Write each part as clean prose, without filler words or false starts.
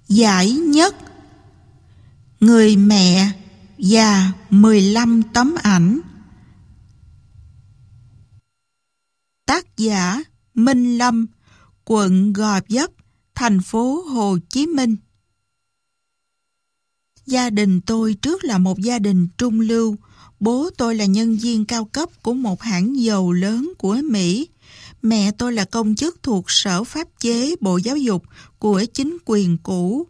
Giải nhất. Người mẹ và 15 tấm ảnh. Tác giả Minh Lâm, quận Gò Vấp, thành phố Hồ Chí Minh. Gia đình tôi trước là một gia đình trung lưu. Bố tôi là nhân viên cao cấp của một hãng dầu lớn của Mỹ. Mẹ tôi là công chức thuộc Sở Pháp chế Bộ Giáo dục của chính quyền cũ.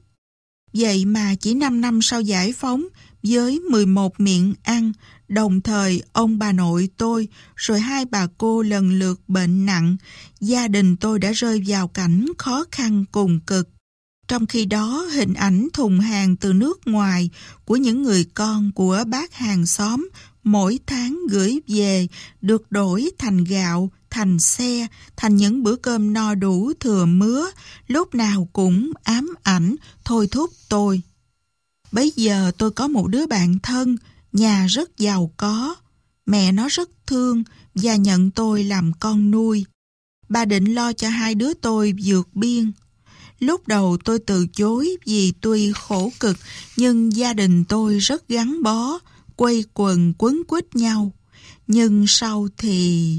Vậy mà chỉ 5 năm sau giải phóng, với 11 miệng ăn, đồng thời ông bà nội tôi, rồi hai bà cô lần lượt bệnh nặng, gia đình tôi đã rơi vào cảnh khó khăn cùng cực. Trong khi đó, hình ảnh thùng hàng từ nước ngoài của những người con của bác hàng xóm mỗi tháng gửi về được đổi thành gạo, thành xe, thành những bữa cơm no đủ thừa mứa, lúc nào cũng ám ảnh, thôi thúc tôi. Bấy giờ tôi có một đứa bạn thân, nhà rất giàu có. Mẹ nó rất thương và nhận tôi làm con nuôi. Bà định lo cho hai đứa tôi vượt biên. Lúc đầu tôi từ chối vì tuy khổ cực nhưng gia đình tôi rất gắn bó, quây quần quấn quýt nhau. Nhưng sau thì...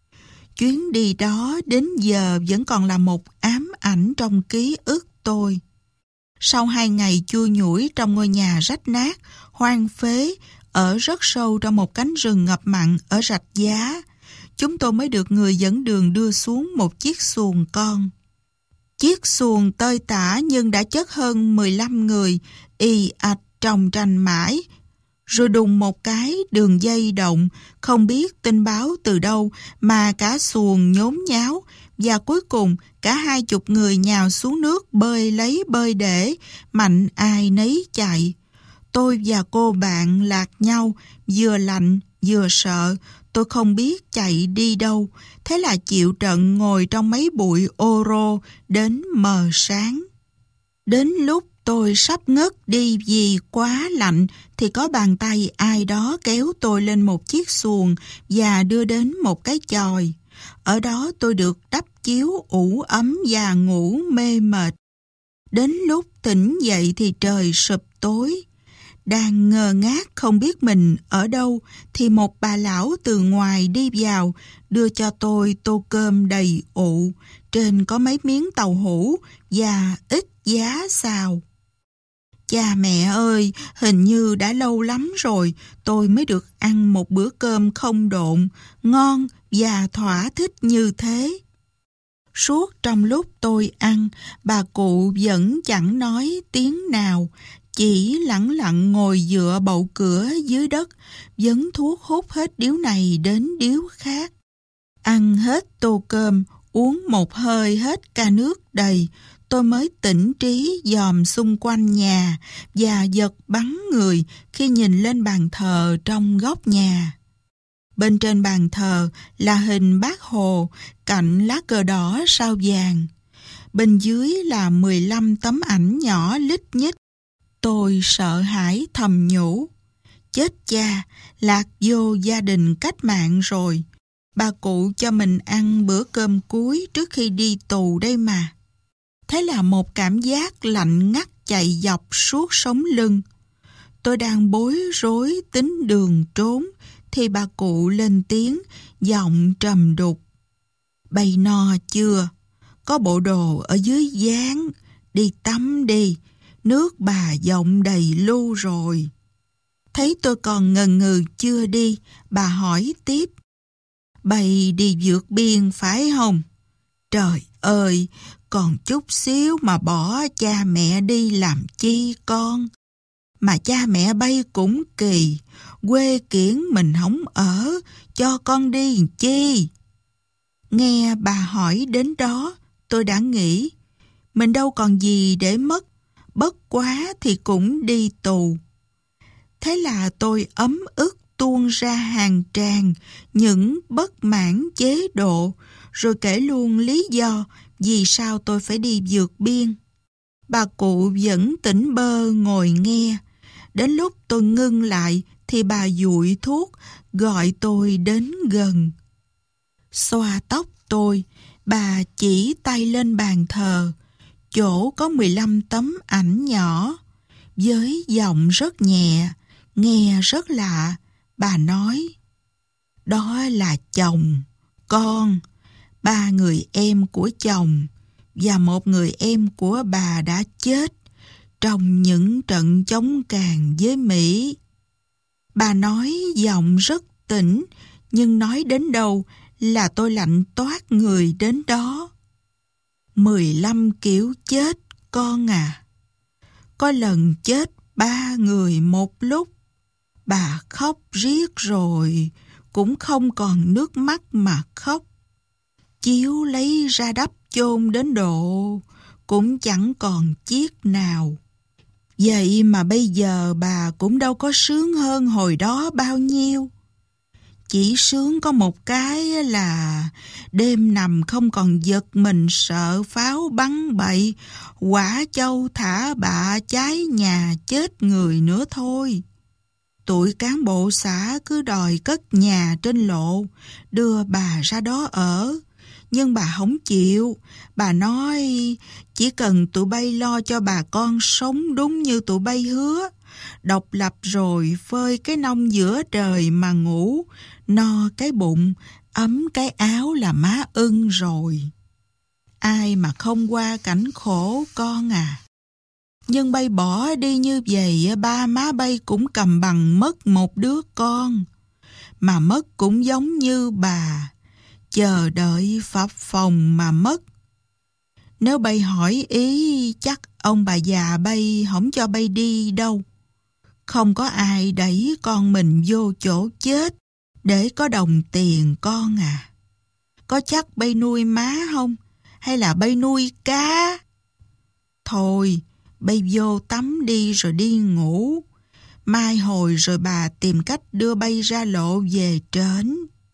Chuyến đi đó đến giờ vẫn còn là một ám ảnh trong ký ức tôi. Sau 2 ngày chui nhủi trong ngôi nhà rách nát, hoang phế, ở rất sâu trong một cánh rừng ngập mặn ở Rạch Giá, chúng tôi mới được người dẫn đường đưa xuống một chiếc xuồng con. Chiếc xuồng tơi tả nhưng đã chất hơn 15 người, ì ạch tròng trành mãi. Rồi đùng một cái đường dây động, không biết tin báo từ đâu mà cả xuồng nhốn nháo, và cuối cùng cả 20 người nhào xuống nước bơi lấy bơi để, mạnh ai nấy chạy. Tôi và cô bạn lạc nhau, vừa lạnh vừa sợ, tôi không biết chạy đi đâu, thế là chịu trận ngồi trong mấy bụi ô rô đến mờ sáng. Đến lúc tôi sắp ngất đi vì quá lạnh thì có bàn tay ai đó kéo tôi lên một chiếc xuồng và đưa đến một cái chòi. Ở đó tôi được đắp chiếu ủ ấm và ngủ mê mệt. Đến lúc tỉnh dậy thì trời sụp tối. Đang ngơ ngác không biết mình ở đâu thì một bà lão từ ngoài đi vào đưa cho tôi tô cơm đầy ụ. Trên có mấy miếng tàu hũ và ít giá xào. Cha mẹ ơi, hình như đã lâu lắm rồi tôi mới được ăn một bữa cơm không độn, ngon và thỏa thích như thế. Suốt trong lúc tôi ăn, bà cụ vẫn chẳng nói tiếng nào, chỉ lẳng lặng ngồi dựa bậu cửa dưới đất, vấn thuốc hút hết điếu này đến điếu khác. Ăn hết tô cơm, uống một hơi hết ca nước đầy, tôi mới tỉnh trí dòm xung quanh nhà và giật bắn người khi nhìn lên bàn thờ trong góc nhà. Bên trên bàn thờ là hình Bác Hồ cạnh lá cờ đỏ sao vàng. Bên dưới là 15 tấm ảnh nhỏ lít nhít. Tôi sợ hãi thầm nhủ. Chết cha, lạc vô gia đình cách mạng rồi. Bà cụ cho mình ăn bữa cơm cuối trước khi đi tù đây mà. Thế là một cảm giác lạnh ngắt chạy dọc suốt sống lưng. Tôi đang bối rối tính đường trốn thì bà cụ lên tiếng, giọng trầm đục. Bày no chưa? Có bộ đồ ở dưới gián, đi tắm đi, nước bà giọng đầy lu rồi. Thấy tôi còn ngần ngừ chưa đi, bà hỏi tiếp. Bày đi vượt biên phải không? Trời ơi, còn chút xíu mà bỏ cha mẹ đi làm chi con? Mà cha mẹ bay cũng kỳ, quê kiển mình không ở, cho con đi chi? Nghe bà hỏi đến đó, tôi đã nghĩ, mình đâu còn gì để mất, bất quá thì cũng đi tù. Thế là tôi ấm ức tuôn ra hàng tràng những bất mãn chế độ, rồi kể luôn lý do vì sao tôi phải đi vượt biên. Bà cụ vẫn tỉnh bơ ngồi nghe. Đến lúc tôi ngưng lại thì bà dụi thuốc, gọi tôi đến gần. Xoa tóc tôi, bà chỉ tay lên bàn thờ. chỗ có 15 tấm ảnh nhỏ. Với giọng rất nhẹ, nghe rất lạ, bà nói: đó là chồng, con, 3 người em của chồng và 1 người em của bà đã chết trong những trận chống càn với Mỹ. Bà nói giọng rất tỉnh, nhưng nói đến đâu là tôi lạnh toát người đến đó. 15 kiểu chết, con à. Có lần chết 3 người một lúc. Bà khóc riết rồi, cũng không còn nước mắt mà khóc. Chiếu lấy ra đắp chôn đến độ, cũng chẳng còn chiếc nào. Vậy mà bây giờ bà cũng đâu có sướng hơn hồi đó bao nhiêu. Chỉ sướng có một cái là đêm nằm không còn giật mình sợ pháo bắn bậy, quả châu thả bạ cháy nhà chết người nữa thôi. Tụi cán bộ xã cứ đòi cất nhà trên lộ, đưa bà ra đó ở. Nhưng bà không chịu. Bà nói chỉ cần tụi bay lo cho bà con sống đúng như tụi bay hứa. Độc lập rồi phơi cái nông giữa trời mà ngủ, no cái bụng, ấm cái áo là má ưng rồi. Ai mà không qua cảnh khổ con à. Nhưng bay bỏ đi như vậy, ba má bay cũng cầm bằng mất một đứa con. Mà mất cũng giống như bà, chờ đợi phập phồng mà mất. Nếu bay hỏi ý, chắc ông bà già bay không cho bay đi đâu. Không có ai đẩy con mình vô chỗ chết để có đồng tiền con à. Có chắc bay nuôi má không? Hay là bay nuôi cá? Thôi, bay vô tắm đi rồi đi ngủ. Mai hồi rồi bà tìm cách đưa bay ra lộ về trển.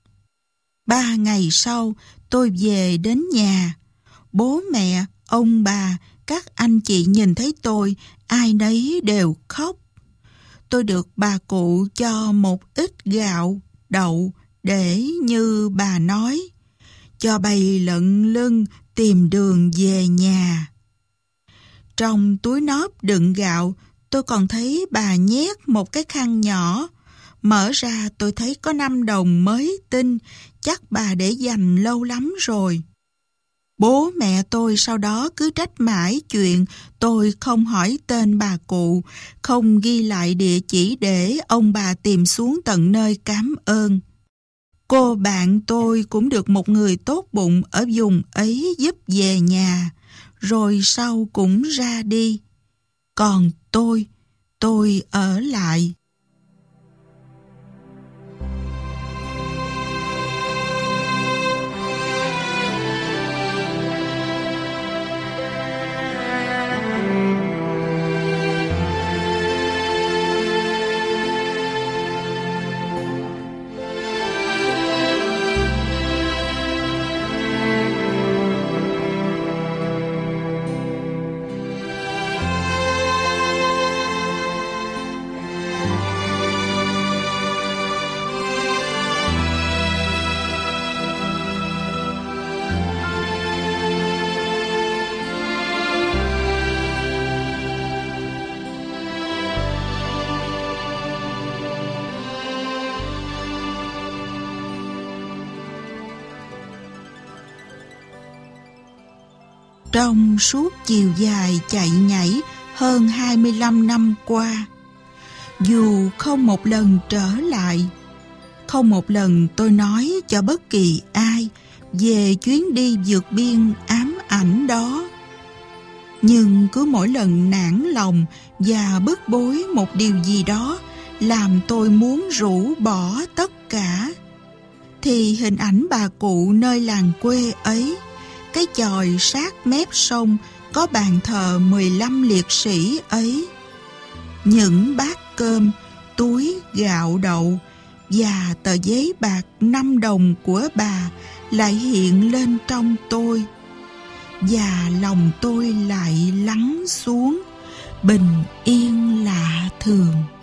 3 ngày sau, tôi về đến nhà. Bố mẹ, ông bà, các anh chị nhìn thấy tôi, ai nấy đều khóc. Tôi được bà cụ cho một ít gạo, đậu để như bà nói, cho bay lận lưng tìm đường về nhà. Trong túi nóp đựng gạo, tôi còn thấy bà nhét một cái khăn nhỏ. Mở ra tôi thấy có 5 đồng mới tinh, chắc bà để dành lâu lắm rồi. Bố mẹ tôi sau đó cứ trách mãi chuyện tôi không hỏi tên bà cụ, không ghi lại địa chỉ để ông bà tìm xuống tận nơi cảm ơn. Cô bạn tôi cũng được một người tốt bụng ở vùng ấy giúp về nhà, rồi sau cũng ra đi. Còn tôi ở lại. Trong suốt chiều dài chạy nhảy hơn 25 năm qua, dù không một lần trở lại, không một lần tôi nói cho bất kỳ ai về chuyến đi vượt biên ám ảnh đó. Nhưng cứ mỗi lần nản lòng và bức bối một điều gì đó làm tôi muốn rũ bỏ tất cả, thì hình ảnh bà cụ nơi làng quê ấy, cái chòi sát mép sông có bàn thờ 15 liệt sĩ ấy, những bát cơm, túi gạo đậu và tờ giấy bạc 5 đồng của bà lại hiện lên trong tôi, và lòng tôi lại lắng xuống bình yên lạ thường.